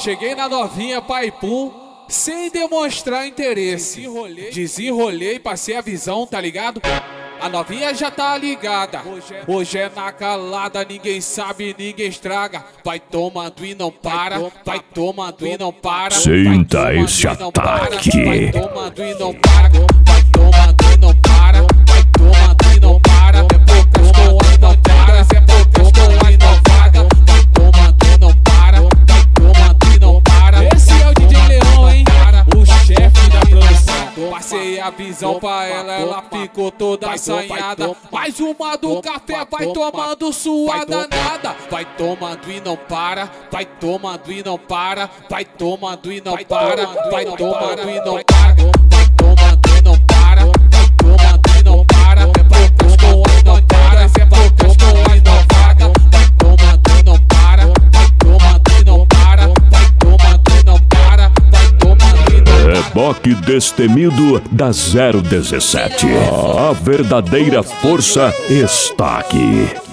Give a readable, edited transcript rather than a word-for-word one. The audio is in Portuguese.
cheguei na novinha, pai pum, sem demonstrar interesse. Desenrolei, passei a visão, tá ligado? A novinha já tá ligada. Hoje é na calada, ninguém sabe, ninguém estraga. Vai tomando e não para, vai tomando e não para. Sinta esse ataque. Vai tomando e não para, vai tomando e não para, vai tomando e não para. É poucas com as notadas, é poucas com as novadas. Vai tomando e não para, vai tomando e não para. Esse é o DJ Leão, hein? O chefe da produção. Passei a visão pra ela ficou toda assanhada. Mais uma do café, vai tomando sua danada. Vai tomando e não para, vai tomando e não para, vai tomando e não para, vai tomando e não para, vai tomando e não para, vai tomando e não para. É poucas com as notadas, é poucas com as novadas. Vai tomando e não para, vai tomando e não para, vai tomando e não para, vai tomando e não para. Reboque destemido da 017. A verdadeira força está aqui.